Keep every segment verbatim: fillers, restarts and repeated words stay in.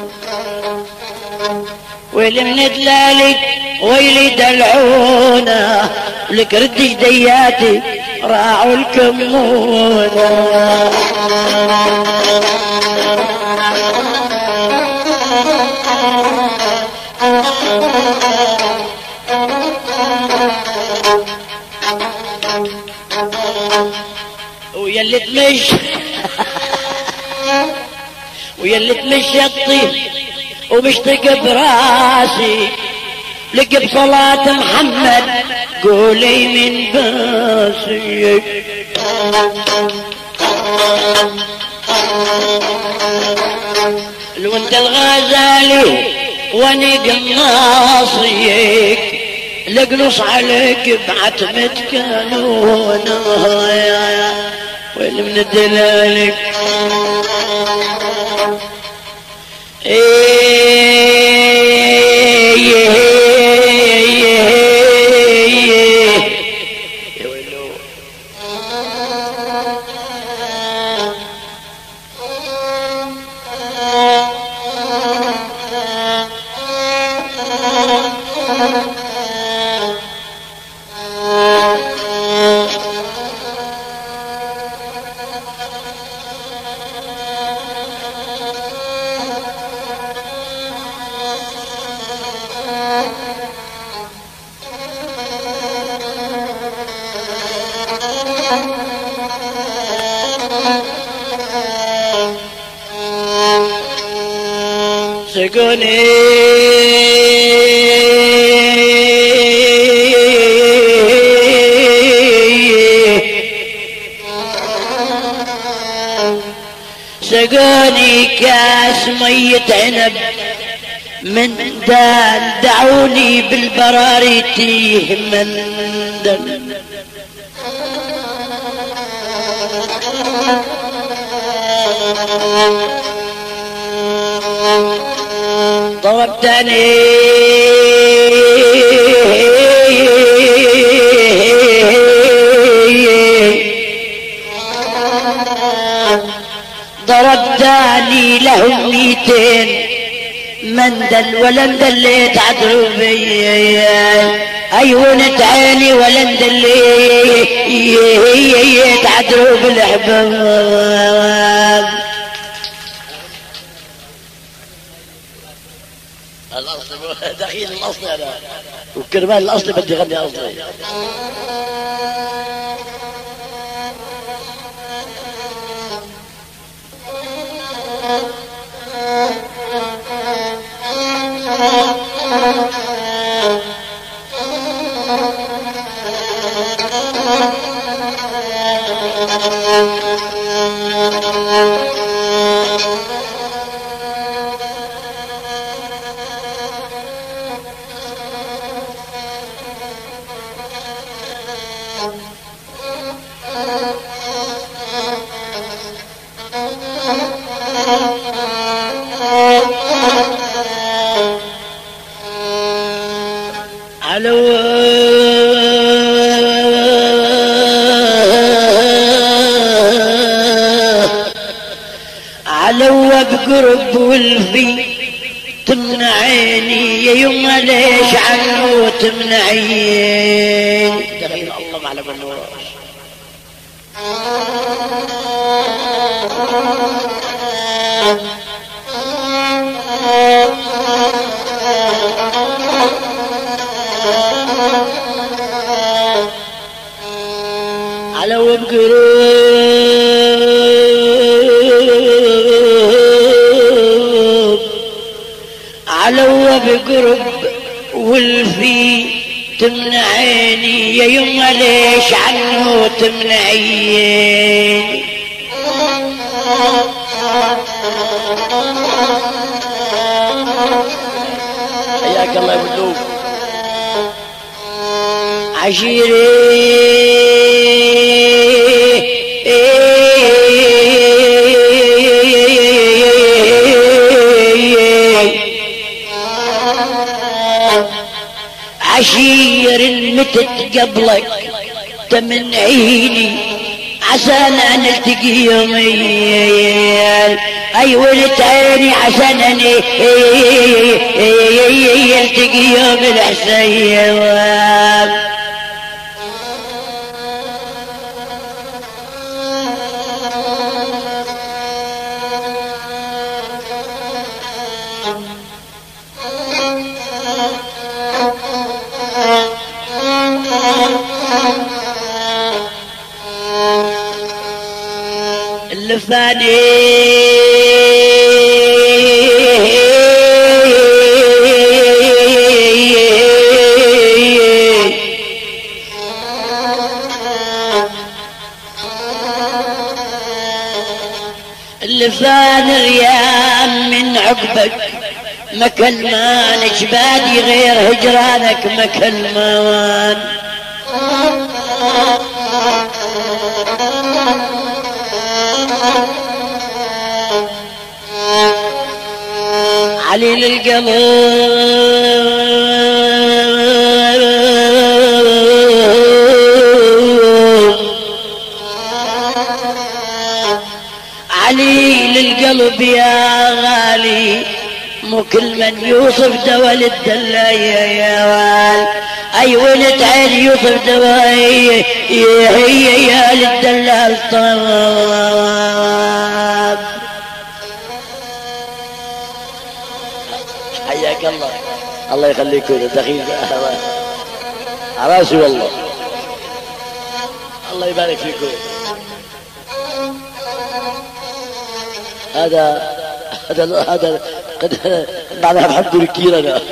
ويلي من دلالك ويلي دلعونا لك ردش دياتي راعوا الكمونة. ويلي تمش ويلي تمشي الطيب ومشتق براسي لك بصلاة محمد قولي من باسي. لو انت الغزالي واني قناصيك لقنص عليك بعتمة كانونا وين من دلالك سقوني سقوني كاس مية عنب من دان دعوني بالبراري تيه مندل ضربتني ضربتني لهم ميتين مندل ولا اندليت عدروبي ايونة عيني ولا اندليت عدروب الاحباب. الاصل دخيل الاصل انا وكرمال الاصل بدي اغني اصلي. علو علو بقرب والفي تمنعيني يا يما ليش عنه تمنعيني دخيل الله على بالنواش. علو بقرب علو بقرب والفي تمنعيني يا يما ليش عنه تمنعيني. حياك الله يا بلوك عشيري عشير المتت قبلك تمنعيني عسانا نلتقي يومين اي ولد عيني عشانني يلتقي يوم الحسين. اللفاني اللفان ريام من عقبك ما كلمانك بادي غير هجرانك ما كلمان. علي للقلب علي للقلب يا غالي مو كل من يوصف دول الدلاية يا وال. اي ولد عين يوصف دواي هي يا للدلال طاب. حياك الله الله يخليكم دخيل عراسي والله الله يبارك فيكم. هذا هذا هذا قد معناها بحب الكير انا.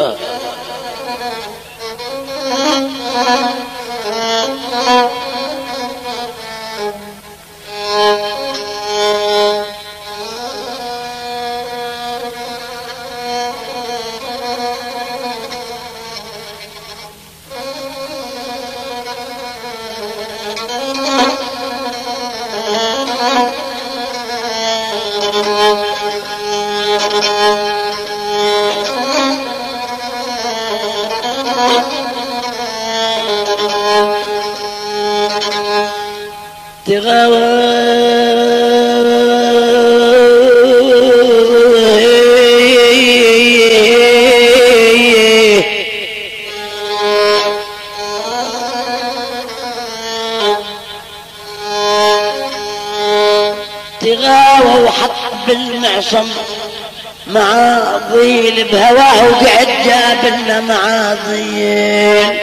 تغاوى وحط بالمعصم مع ضيل بهواه وقعد جابلنا مع ضيل.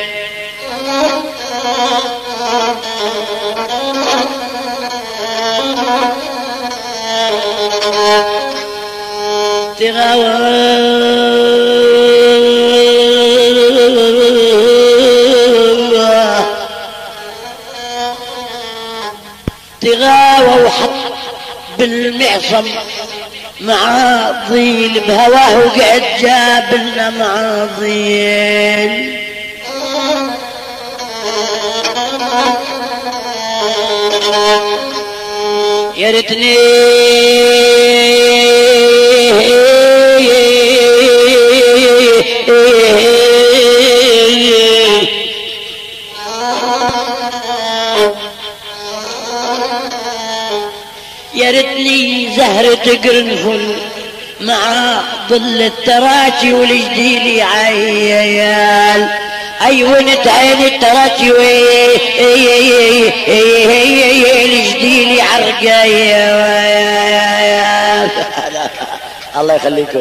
تغاوى تغاوى وحط بالمعصم مع ضيل بهواه وقعد جابلنا مع ضيل. يا ريتني يا ريتني زهرة قرنفل مع ظل التراتي والجديلي عيال. اي ونت عين التراتي الجديلي عرقايا. الله يخليكم.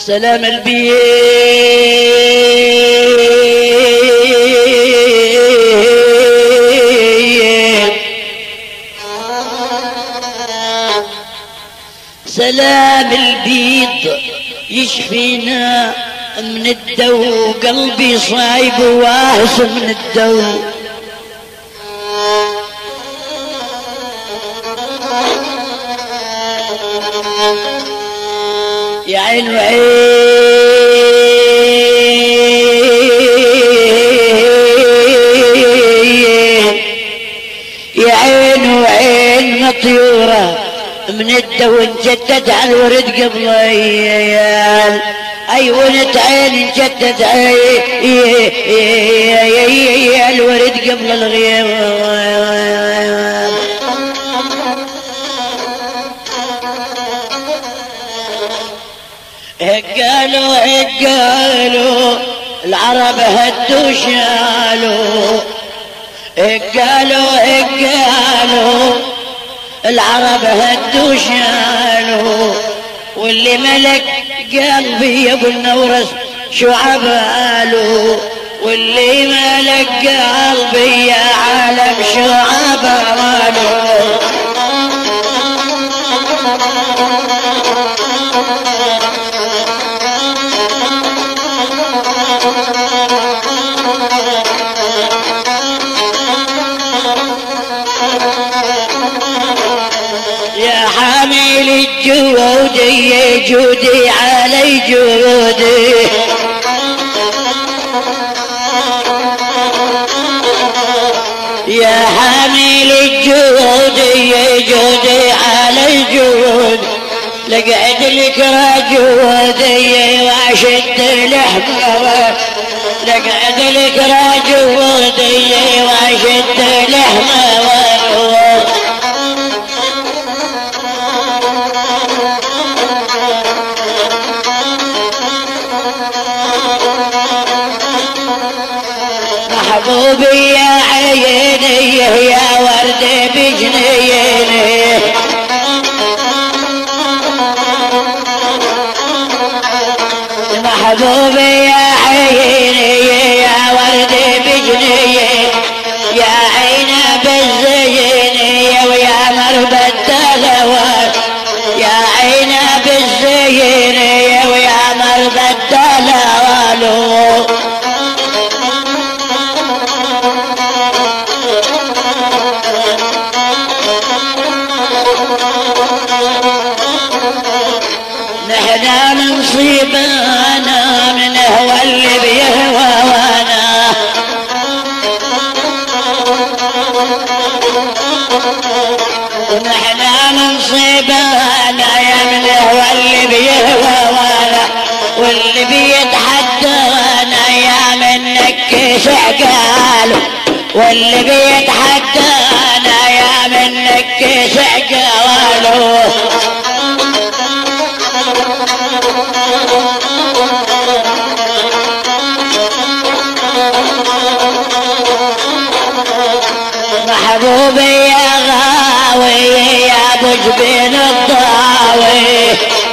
سلام البيت سلام البيض يشفينا من الدو، قلبي صايب واهس من الدو. يا عين وعين يا عين وعين مطيورة من الدو انجدد على الورد قبل ايام. اي ونت عين انجدد على الورد قبل الغياب. قالوا قالوا العرب هدوا شالوا، قالوا قالوا العرب هدوا شالوا، واللي ملك قلبي يا ابو النورس شو عباله، واللي ملك قلبي يا عالم شو عباله. يا حامل الجودي يا جودي علي جودي، يا حامل الجودي يا جودي علي جودي، لقعد لك راجودي واشد لحمه، لقعد لك راجودي واشد لحمه. محبوبي يا عيني يا ورد بجنيني، محبوبي يا عيني يا ورد بجنيني، يا عينا بالزيني ويا مربى الدلوات، يا عينا بالزيني ويا مربى الدلوات. نحنا من صيبانا من هو اللي بيهوانا، ونحنا من صيبانا يا من هو اللي بيهوانا، واللي بيتحدانا يا منك سعقال، واللي بيتحدانا يا منك سعقال. محبوبي يا غاوي يا ابو جبين الضاوي،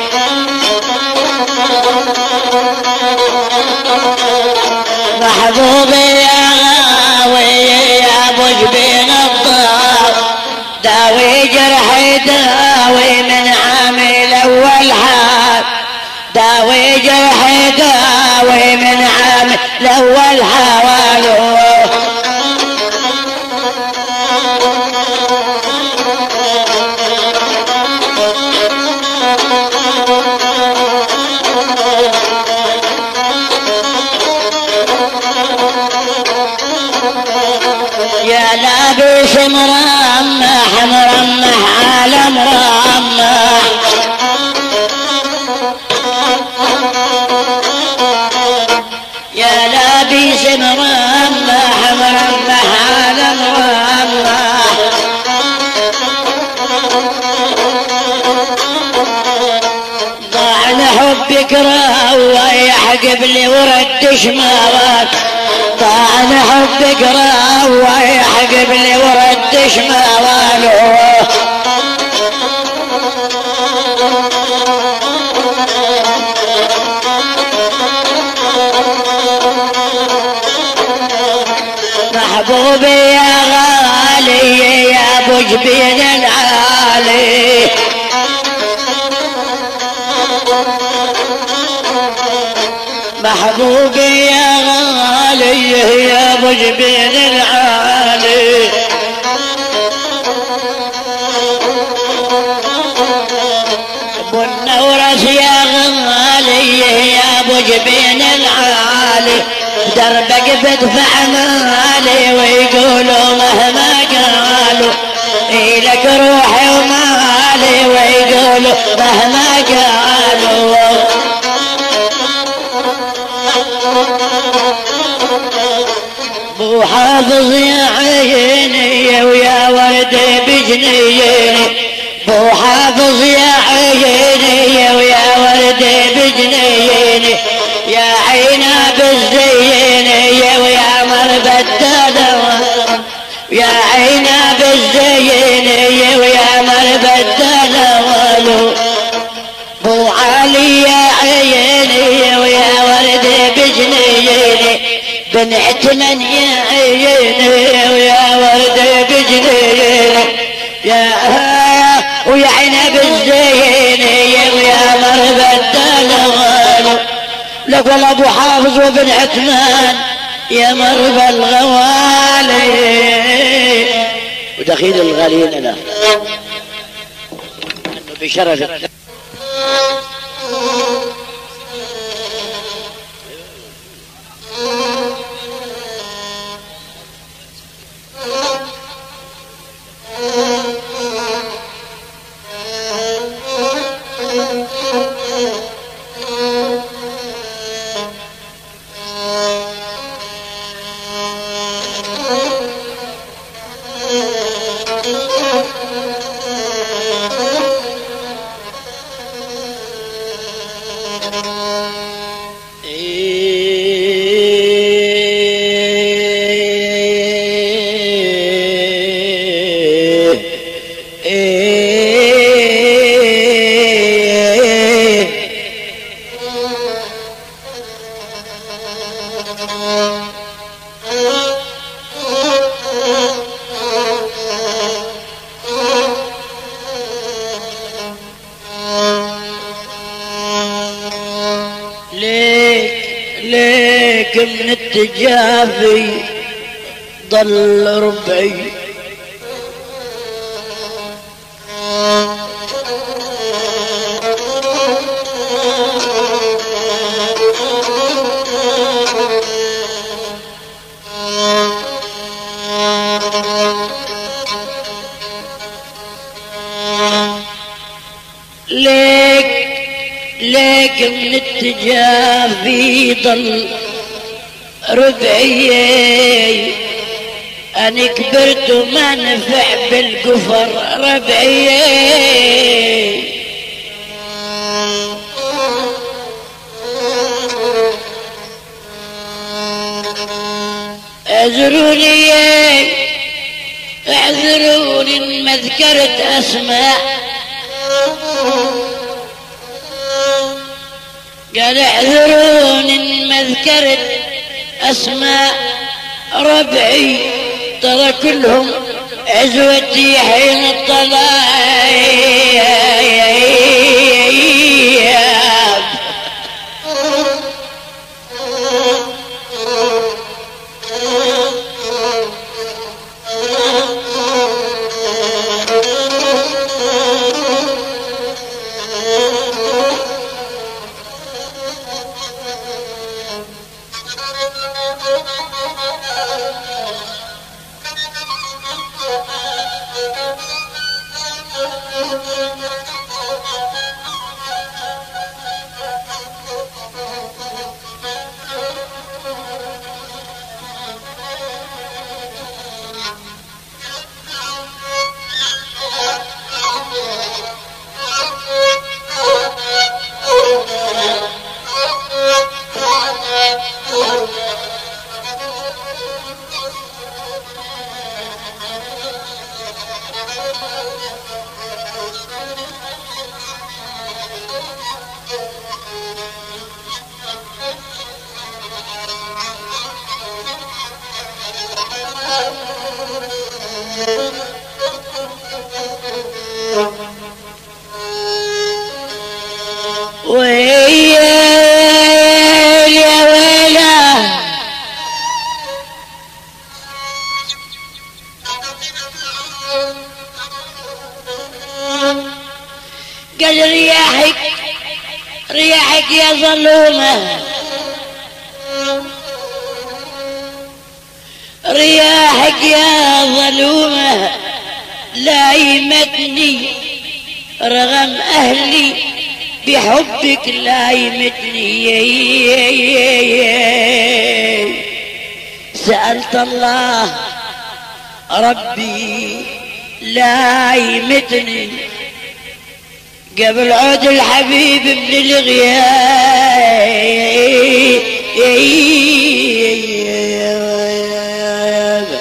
محبوبي يا غاوي يا ابو جبين الضاوي، داوي جرحي داوي من عامل اول حال، داوي جرحي داوي من عامل اول حواله. يا لابس مرمح مرمح على مرمح، يا لابس مرمح مرمح على مرمح، ضاع لحبك راوح قبل ورد شمالك، ضاع لحبك راوح قبل ورد شماله. محبوبي يا غالي يا ابو جبين العالي محبوبي يا غالي يا ابو جبين العالي ابو النورس يا غالي يا ابو جبين العالي دربك بدفع مالي ويقولوا مهما قالوا إلك روحي ومالي ويقولوا مهما قالوا بو حافظ يا عيني ويا وردي بجنيني بو حافظ يا عيني ويا وردي بجنيني يا عينا بالزيني ويا مربدة يا عينا بالزيني ويا مربدة ولو بو علي يا عيني ويا وردي بجنيني بنعت من يا عيني ويا وردي بجنيني يا ويا عينا بالزيني ويا مربدة ولو لك والله ابو حافظ وابن عثمان يا مربى الغوالي ودخيل الغاليين له انه بشرف من التجافي ضل ربعي ليك ليك من التجافي ضل ربعي أنا كبرت وما نفع بالكفر ربعي اعذروني اعذروني ما ذكرت اسماء قال اعذروني ما ذكرت اسماء ربعي ترى كلهم عزوتي حين الطلايا قال رياحك رياحك يا ظلومة، رياحك يا ظلومة لايمتني رغم أهلي بحبك لايمتني. سألت الله ربي لايمتني قبل عود الحبيب من الغياب.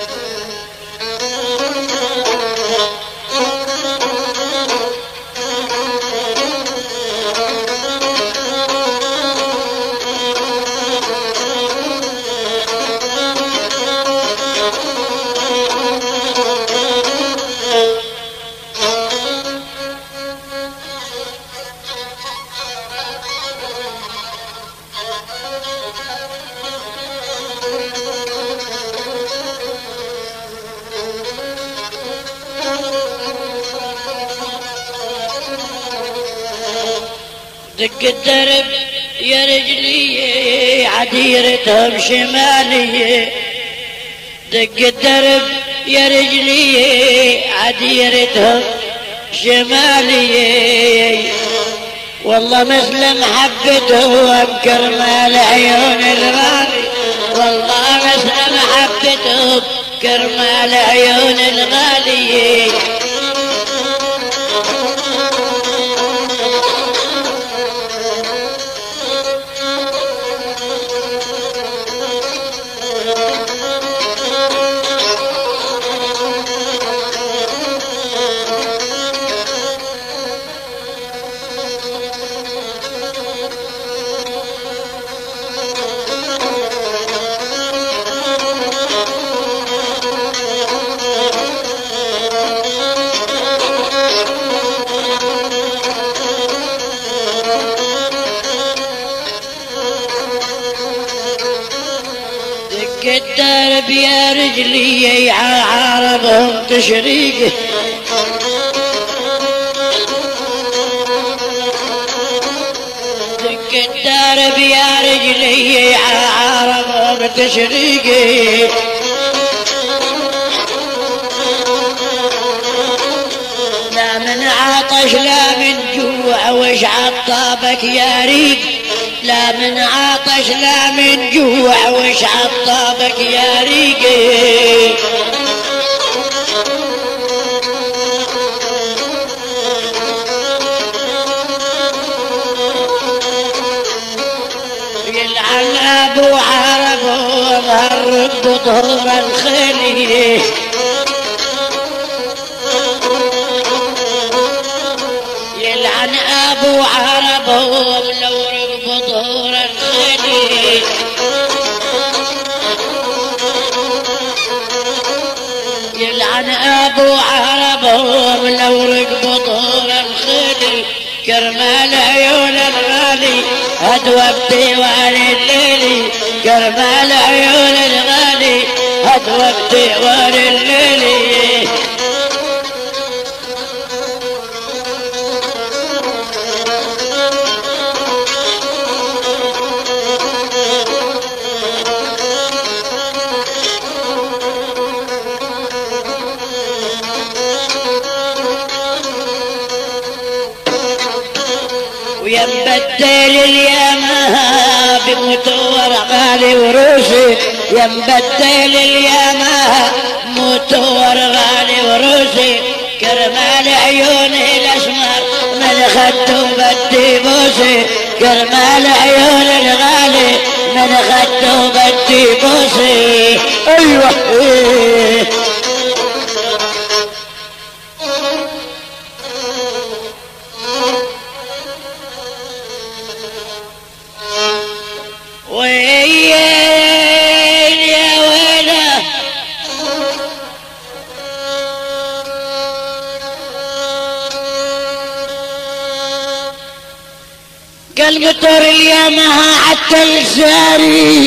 دق الدرب يا رجلي عديرتهم شمالية، دق الدرب يا رجلي عديرتهم شمالية. والله مثل محبتهم كرمال عيون الغالي، والله مثل محبتهم كرمال عيون الغالي. الدرب يا رجلي عارضهم تشريقه، دق الدرب يا رجلي عارضهم تشريقه. لا من عطش لا من جوع وش عطابك يا ريق، لا من عطش لا من جوع وش عطابك يا ريقي. يلعن ابو عرب وظهر بظهور الخليل، يلعن ابو عرب وملور بظهور الخليل. يلعن ابو عرب وملور بظهور الخليل كرمال عيون الغالي هدوى بديوان الليلي، كرمال عيون الغالي هدوى بديوان الليلي. ينبدل الياما بمتور غالي وروسي، ينبدل الياما متور غالي وروسي كرمال عيونه الاسمر من خدو بدي بوسي، كرمال عيون الغالي من خدو بدي بوسي. ايوه وين يا ويله قلب طور اليامها حتى الساري،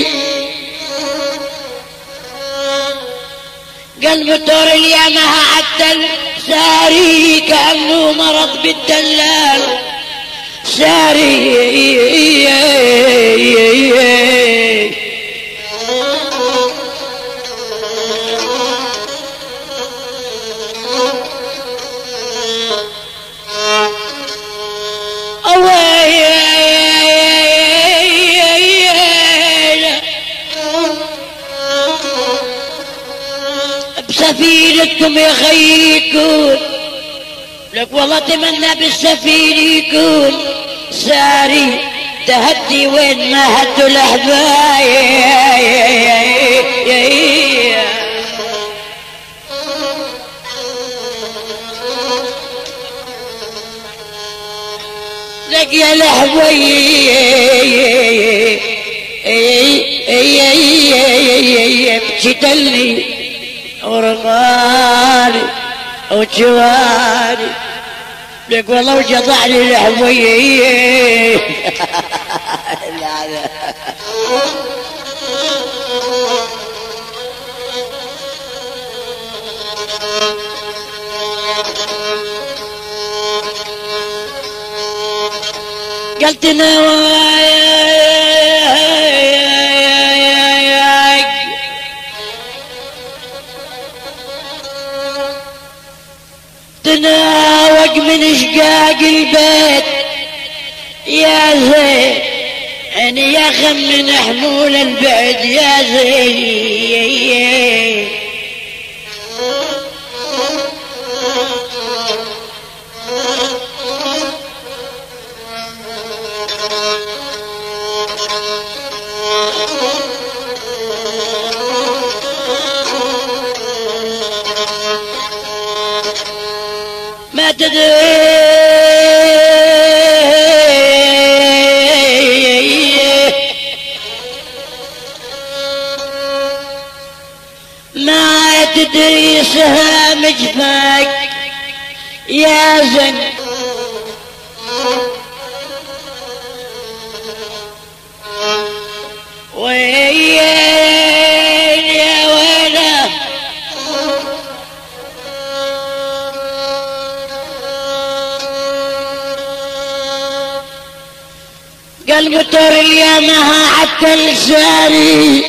قلب طور اليامها حتى الساري كأنه مرض بالدلال، ساري بسفينتكم يا خي يكون لك والله اتمنى بالسفينة يكون ساري تهدي وين ما هدوا الأحبايب. لك يا الأحبايب بتدلي ورماني وجواني لك والله وجضعني الحويه. لا لا قلت تناوق من شقاق البيت يا زين يعني يا خم من حمول البعد يا زين. ما تدري ما تدري سهام جفاك يا زن وين يا ويله قلب طر اليمها حتى لساني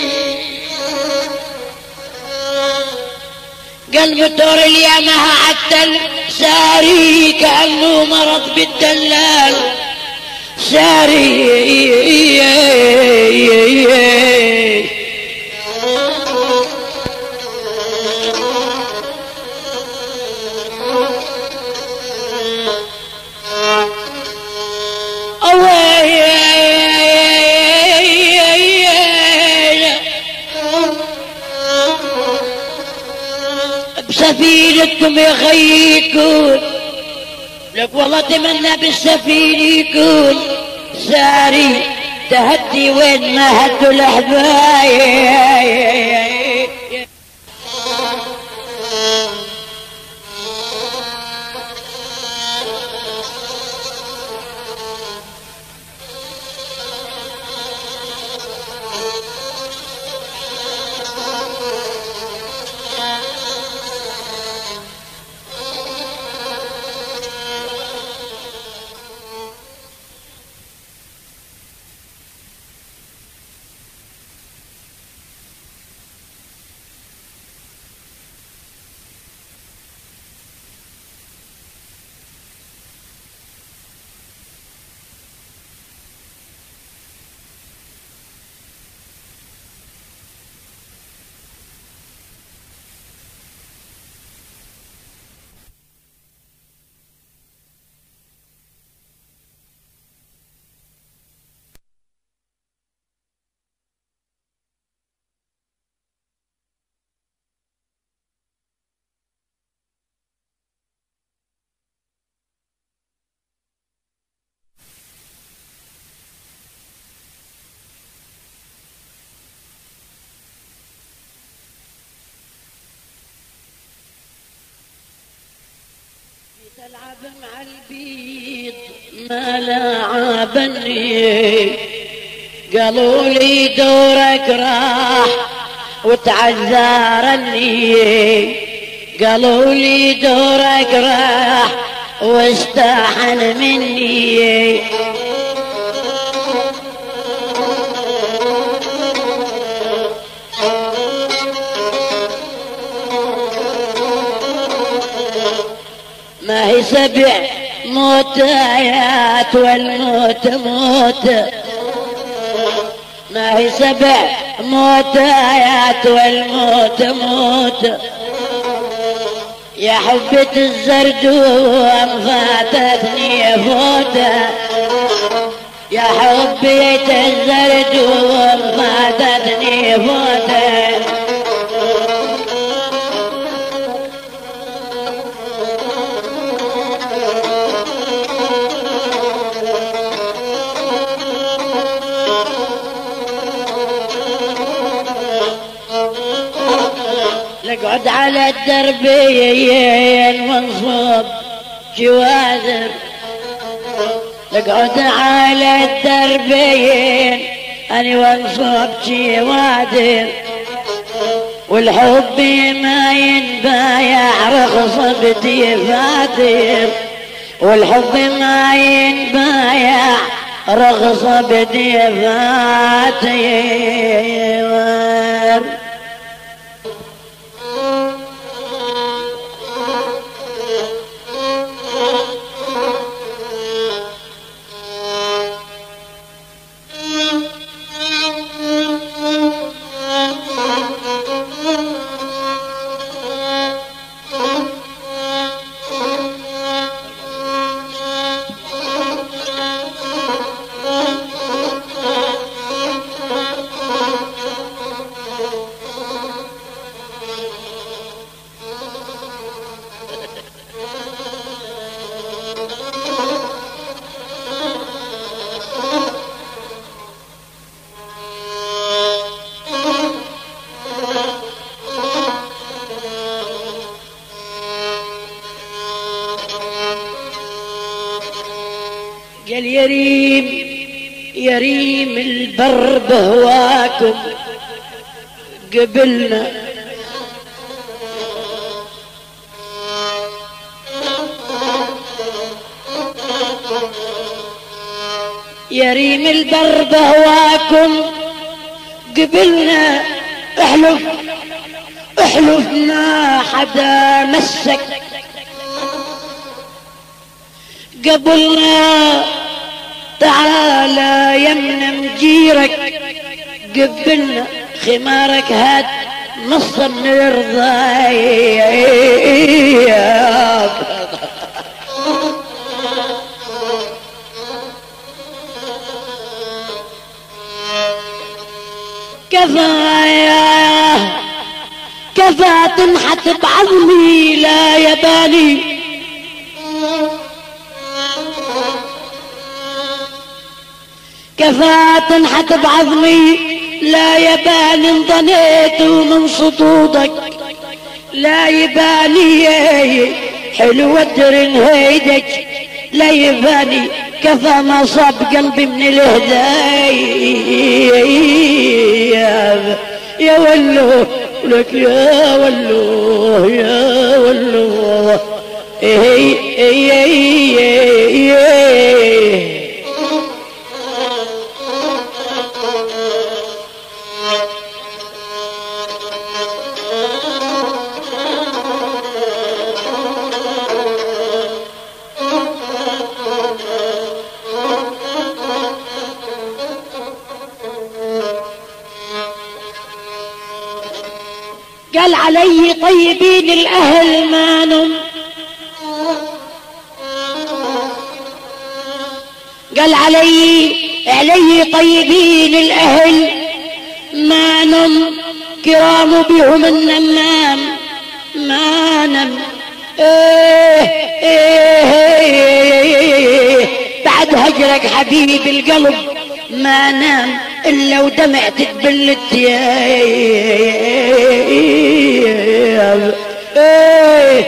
قلب طور اليمها حتى ساري كأنه مرض بالدلال ساري. بسفينتكم يا خي يكون لك والله اتمنى بالسفينة يكون ساري تهدي وين ما هدوا الأحبايب. تلعب مع البيض ما لعبني قالوا لي دورك راح وتعذرني قالوا لي دورك راح واستحن مني. ما هي سبع موتايات والموت موت، ما هي سبع موتايات والموت موت. يا حبة الزردوم فاتتني فوته، يا حبة الزردوم فاتتني فوته. نقعد على الدربين ونصب جوازر، نقعد على الدربين أنا ونصب جوازر. والحب ما ينبايع رخص بدفاتر، والحب ما ينبايع رخص بدفاتر. قال يريم يريم البر بهواكم قبلنا، يريم البر بهواكم قبلنا. احلف احلف ما حدا مسك قبلنا. تعالى يمنا مجيرك قبلنا، خمارك هات نصا نرضاك. كفايا كفى تنحت بعظمي لا يبالي، كفى تنحت بعظمي لا يبالي. انضنيت من صدودك لا يبالي، حلوة درن هيدك لا يبالي. كفى ما صاب قلبي من الهدايا. يا ولو لك يا ولو يا ولو اي اي اي اي. قال علي طيبين الأهل ما نم، قال علي علي طيبين الأهل ما نم. كرام بهم النمام ما نم. إيه إيه بعد هجرك حبيب القلب ما نام إلا ودمعت تبل الثياب. إيه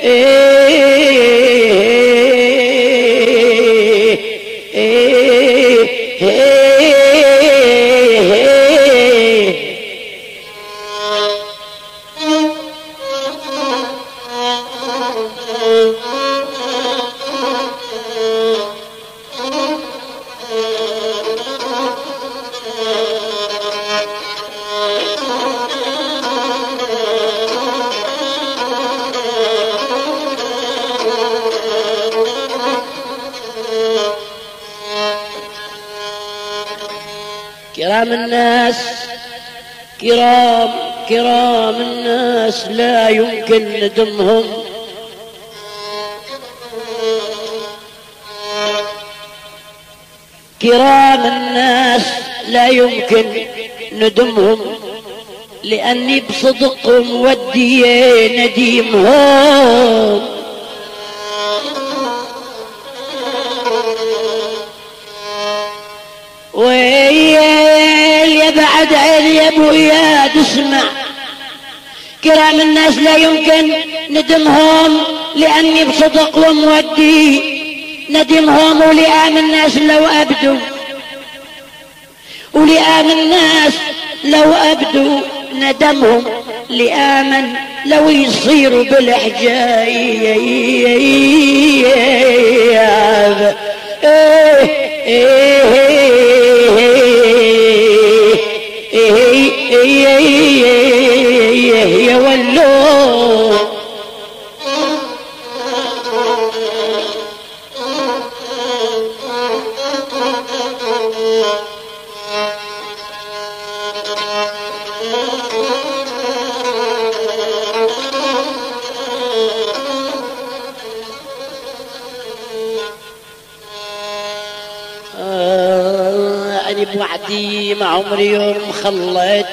إيه إيه كرام الناس كرام كرام الناس لا يمكن ندمهم، كرام الناس لا يمكن ندمهم، لأني بصدقهم ودي نديمهم. ويا بعد عيني يا ابو اياد اسمع، كرام الناس لا يمكن ندمهم، لأني بصدقهم ودي ندمهم. ولئام الناس لو أبدوا، ولئام الناس لو أبدوا ندمهم، لآمن لو يصيروا بالحجاب. يا ولو أنا بوعدي ما عمري يوم خليت،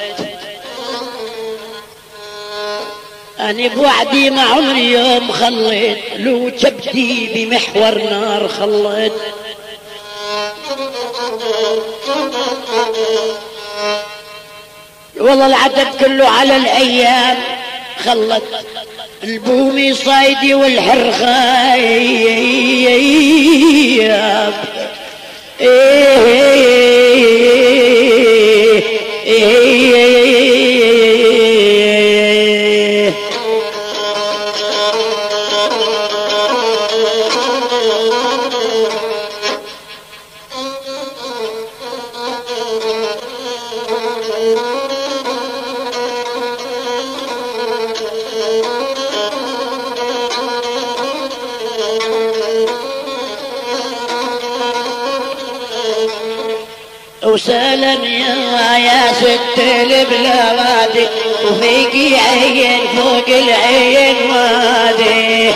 أنا بوعدي ما عمري يوم خليت، لو كبدي بمحور نار خليت. والله العدد كله على الأيام خلت، البومي صايدي والحرخايب. وسلم يا يا ست البلاد، وفيكي عين فوق العين وادي.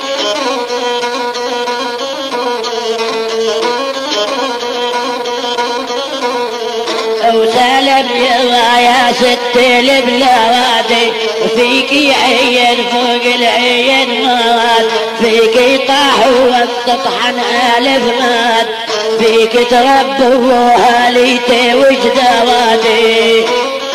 وسلم يا يا ست البلاد، وفيكي عين فوق العين واد. فيكي طاحوا تطحن ألف ماد، فيك تربوا أهاليتي وجدواتي.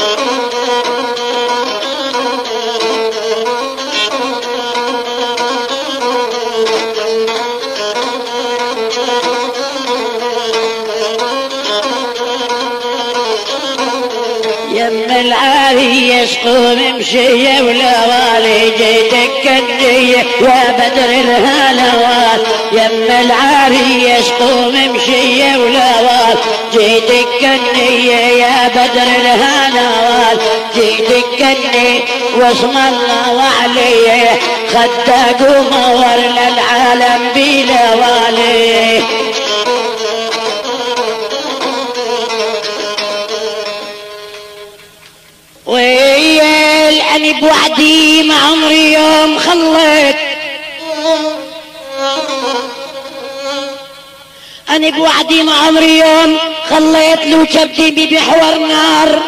يم العالي يسقوا ممشية والوالي، جيتك كنية يا بدر الهلوات. يم العالي يسقوا ممشية والوالي، جيتك كنية يا بدر الهلوات. جيتك كني واسم الله وعليه، خدك ومور للعالم بلا والي. ويل أنا بوعدي ما عمري يوم خليت، أنا بوعدي ما عمري يوم خليت. لو كبدي بمحور نار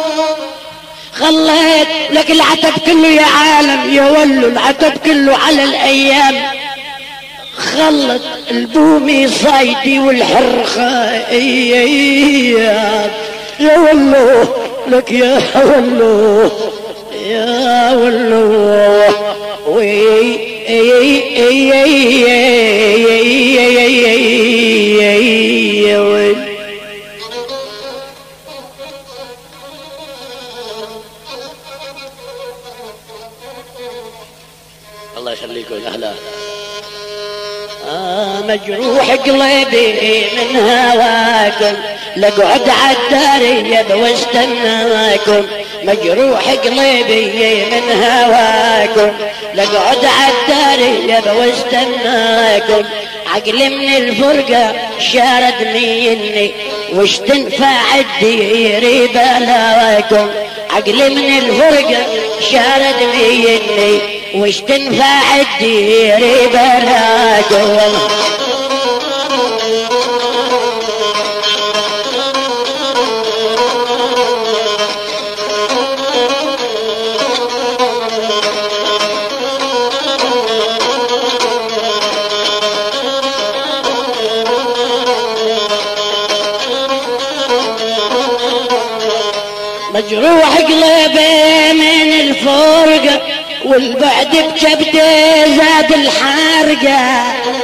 خليت، لك العتب كله يا عالم يا ولو، العتب كله على الأيام خلت. البومي صايدي والحرخة يا ولو، لك يا ولو يا ولو. وي الله يخليكم اهلا. آه مجروح قلبي من هواكم، لقعد عالدارية واستناكم. مجروح قلبي من هواكم، لقعد عالدارية واستناكم. عقل من الفرقة شارد مني، وش تنفع الدير بلاكم عقلي من الفرقة شارد بيني وش تنفع الدير بلاكم مجروح قلبي من الفرقة والبعد بكبده زاد الحرقة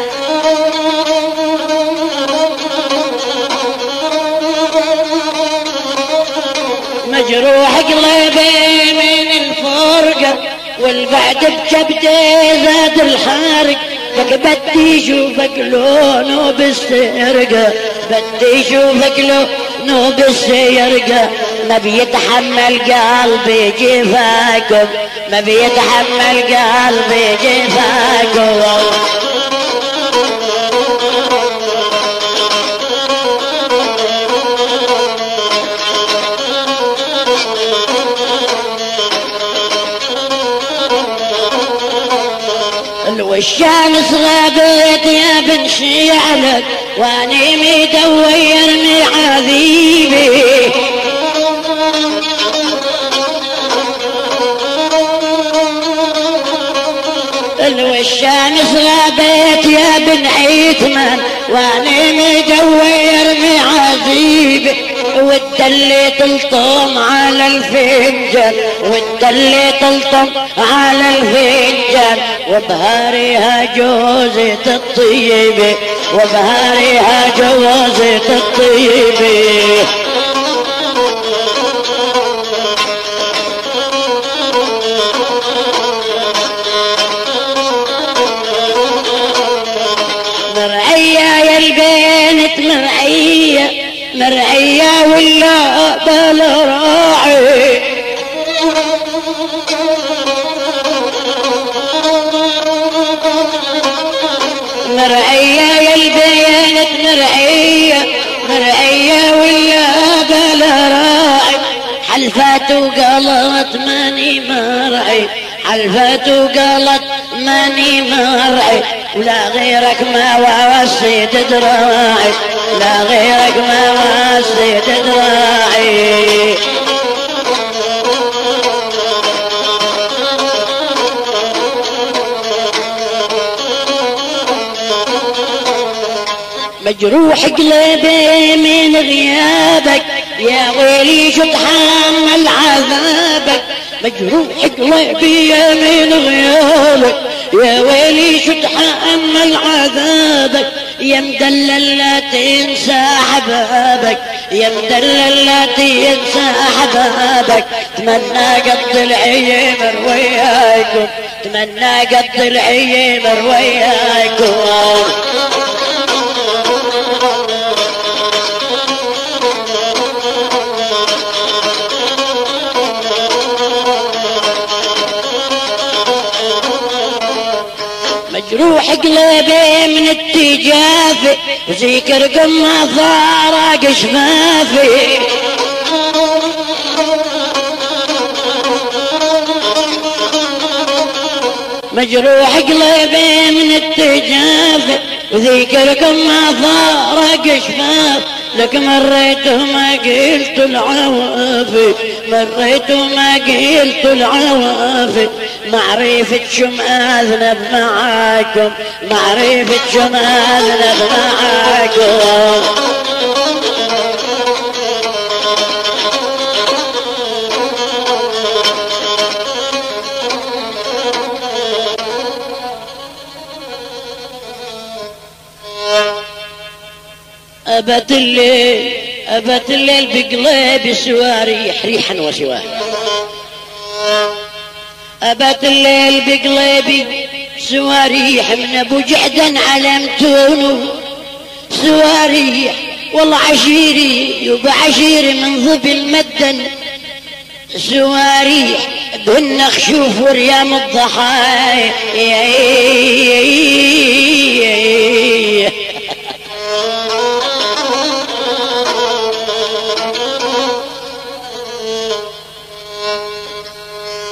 مجروح قلبي من الفرقة والبعد بكبده زاد الحرق لك بدي شوفك لونه بالسرقة بدي شوفك لونه بالسرقة ما بيتحمل قلبي جفاكم ما بيتحمل قلبي جفاكم والشمس غابت يا بن شيعلك واني مدورني عذيبي والشمس غابت يا بن عثمان واني مدورني عذيبي والدلي تلطم على الفنجان والدلي تلطم على الفنجان وبهاريها جوزة الطيبة وبهاريها جوزة الطيبة مرعية يا البنت مرعية مرعية ولا بالراعي مرعية يا البنت مرعية مرعية ولا بالراعي حلفت وقالت ماني مرعي حلفت وقالت ماني مرعي ولا غيرك ما وصيت دراعي لا غيرك ما وصيت دراعي مجروح قلبي من غيابك يا ويلي شو تحمل عذابك مجروح قلبي من غيابك يا ويلي شو تحمل عذابك يا مدلل لا تنسى احبابك يا مدلل لا تنسى احبابك تمنى قد العيمر وياكم تمنى قد العيمر وياكم مجروح قلبي من التجافي وذكركم ما فارق شفافي مجروح قلبي من التجافي وذكركم ما فارق شفافي لك مريت وما قلت العوافي مريت وما قلت العوافي معرفة شم أذنب معاكم معرفة شم أذنب معاكم أبت الليل أبت الليل بقلبي سواريح ريحا وسواه أبت الليل بقلبي سواريح من أبو جعدن علمتونه سواريح والله عشيري يبا عشيري من ظبي المدن سواريح بهن خشوف وريام الضحايا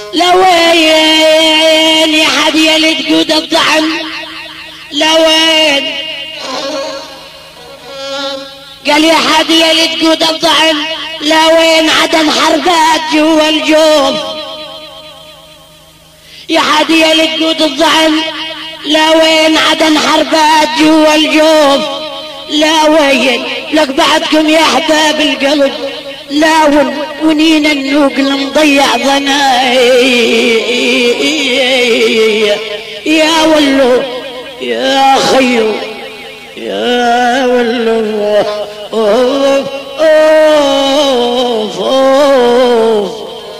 لوين يا حد يا تقود الطعن لوين قال يا حد يا تقود الطعن لوين عدم حربات جوا الجوف يا حد يا تقود الطعن لوين عدم حربات جوا الجوف لا وين لك بعدكم يا احباب القلب لا ون ونينا النوق المضيع ظناي يا ولو يا خيو يا ولو أوف أوف أوف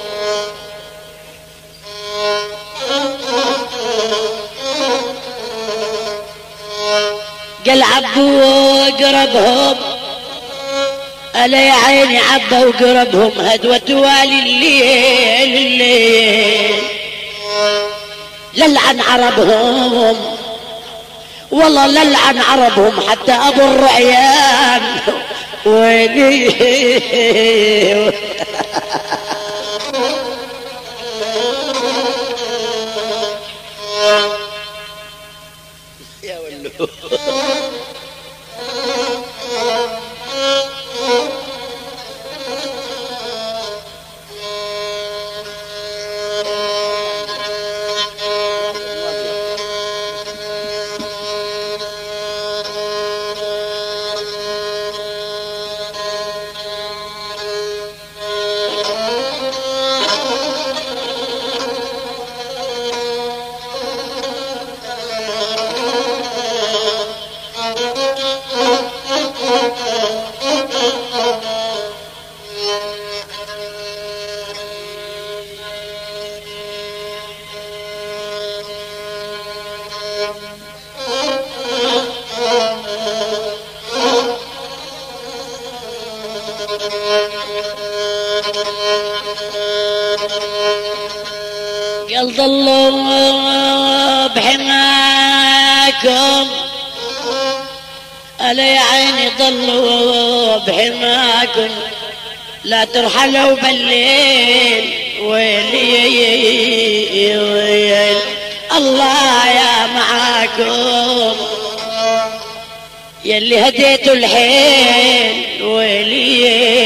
قال عبوا قربهم ألا يا عيني عبوا وقربهم هدوة والي الليل الليل للعن عربهم والله للعن عربهم حتى أبو الرعيان ويلي يا ولو قال ضلوا بحماكم ألا يا عيني ضلوا بحماكم لا ترحلوا بالليل ويلي ويل الله يا معاكم يلي هديتوا الحيل ويلي